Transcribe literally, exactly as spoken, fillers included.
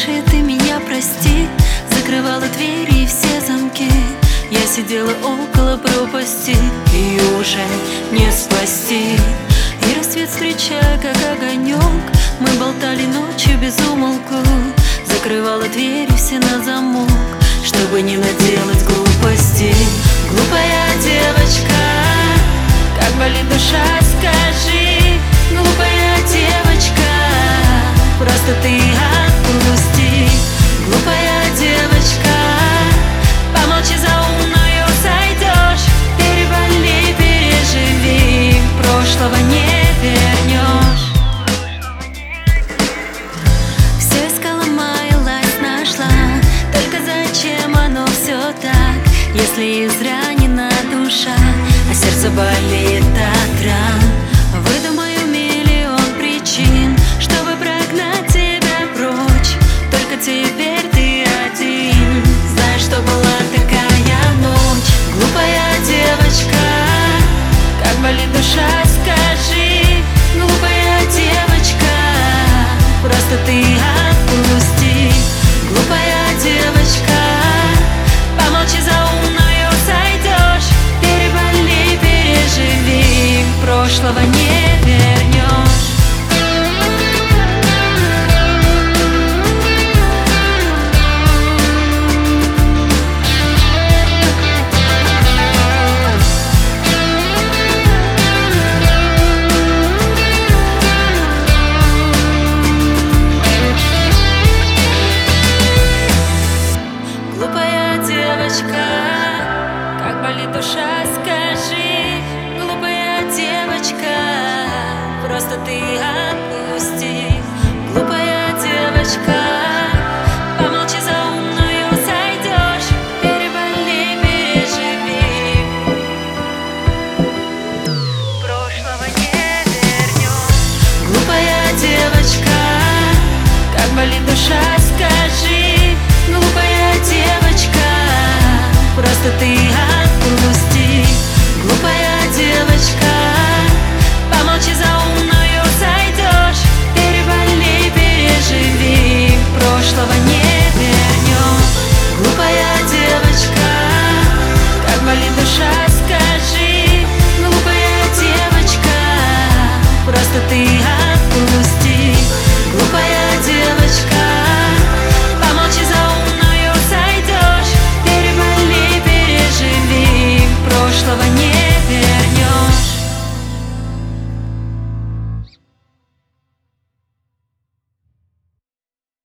души, ты меня прости. Закрывала двери и все замки. Я сидела около пропасти, ее уже не спасти. И рассвет встречая, как огонек, мы болтали ночью без умолку. Закрывала двери все на замок, чтобы не наделать глупостей. Глупая девочка, как болит душа, скажи. Глупая девочка, просто ты отпусти. Глупая девочка, помолчи, за умную сойдешь. Переболи, переживи, прошлого не вернешь. Все искала, маялась, нашла, только зачем оно все так, если изранена душа, а сердце болит от ран? Выдумаю миллион причин, чтобы прогнать тебя прочь. Только теперь ты один знаешь, что была такая ночь. Глупая девочка, как болит душа, скажи. Глупая девочка, просто ты отпусти. Глупая девочка, помолчи, за умную сойдешь. Переболи, переживи, прошлого не вернешь. Глупая девочка, как болит душа, скажи. Глупая девочка, просто ты отпусти. Глупая девочка.